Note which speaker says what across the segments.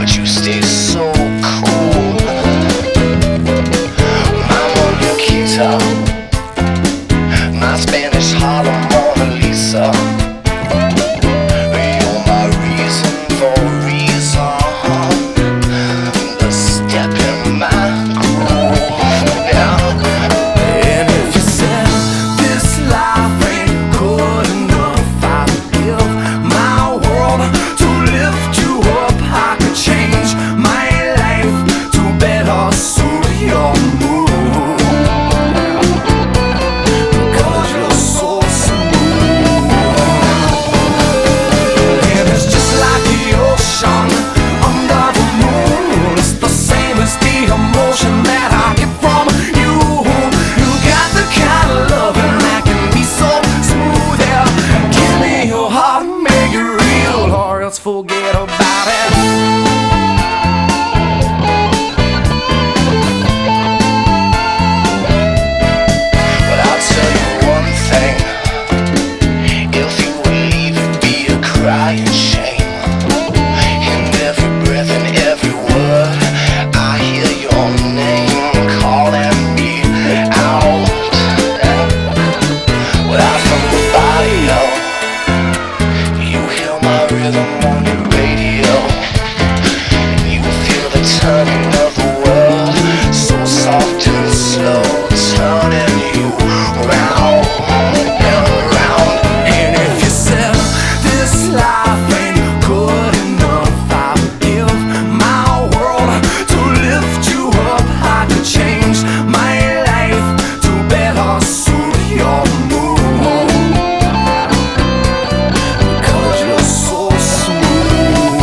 Speaker 1: but you stay so cool. I'm on your guitar, my Spanish Harlem Mona Lisa. You're my reason for reason, the step in my groove. Yeah.
Speaker 2: And if you said this life ain't good enough, I'd give my world to lift you up. I could change my life to better suit your mood, because you're so smooth. And it's just like the ocean under the moon. It's the same as the emotion that I get from you. You got the kind of loving that can be so smooth. Yeah, give me your heart, make it real, or else forget about it.
Speaker 1: But I'll tell you one thing, if you would leave, it'd be a crying shame. In every breath and every word, I hear your name calling me out. Without from the barrio, you hear my rhythm on your radio, and you feel the turning of the world, so soft and slow, turning you round and round.
Speaker 2: And if you said this life ain't good enough, I would give my world to lift you up. I could change my life to better suit your mood, because you're so smooth.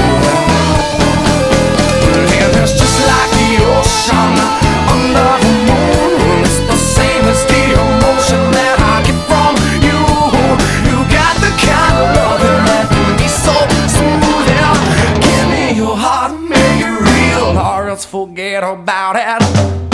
Speaker 2: And it's just like the ocean under the moon. It's the same as the emotion that I get from you. You got the kind of loving that can be so smooth. Yeah, give me your heart, make it real, or else forget about it.